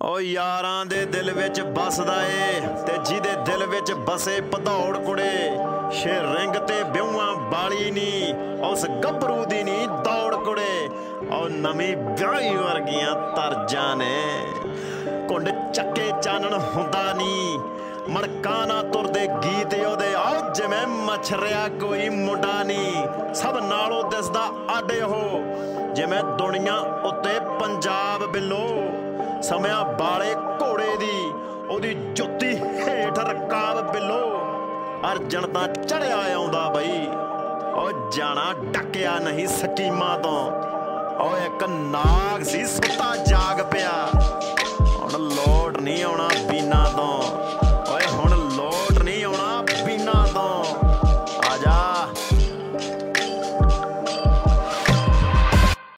ਓ ਯਾਰਾਂ ਦੇ ਦਿਲ ਵਿੱਚ ਬਸਦਾ ਏ ਤੇ ਜਿਹਦੇ ਦਿਲ ਵਿੱਚ ਬਸੇ ਭਦੌੜ ਕੁੜੇ ਸ਼ੇ ਰਿੰਗ ਤੇ ਵਿਊਆਂ ਵਾਲੀ ਨੀ ਉਸ ਗੱਭਰੂ ਦੀ ਨੀ ਦੌੜ ਕੁੜੇ ਓ ਨਵੀਂ ਵਿਆਹੀ ਵਰਗੀਆਂ ਤਰਜਾਂ ਨੇ ਕੁੰਡ ਚੱਕੇ ਚਾਨਣ ਹੁੰਦਾ ਨੀ ਮੜਕਾਂ ਨਾ ਤੁਰਦੇ ਗੀਤ ਉਹਦੇ ਆਓ ਜਿਵੇਂ ਮਛਰਿਆ ਕੋਈ ਮੁੰਡਾ ਨੀ ਸਭ ਨਾਲੋਂ ਦਿਸਦਾ ਆਡੇ ਉਹ ਜਿਵੇਂ ਦੁਨੀਆ ਉੱਤੇ ਪੰਜਾਬ ਬਿੱਲੋ ਸਮਿਆਂ ਬਾਲੇ ਘੋੜੇ ਦੀ ਉਹਦੀ ਜੁੱਤੀ ਹੇਠ ਰਕਾਬ ਬਿੱਲੋ ਅਰਜਨ ਤਾਂ ਚੜਿਆ ਆਉਂਦਾ ਬਈ ਉਹ ਜਾਣਾ ਡੱਕਿਆ ਨਹੀਂ ਸਕੀਮਾਂ ਤੋਂ ਉਹ ਇੱਕ ਨਾਗ ਸੀ ਸੁੱਤਾ ਜਾਗ ਪਿਆ ਹੁਣ ਲੋਟ ਨਹੀਂ ਆਉਣਾ ਬੀਨਾ ਤੋਂ।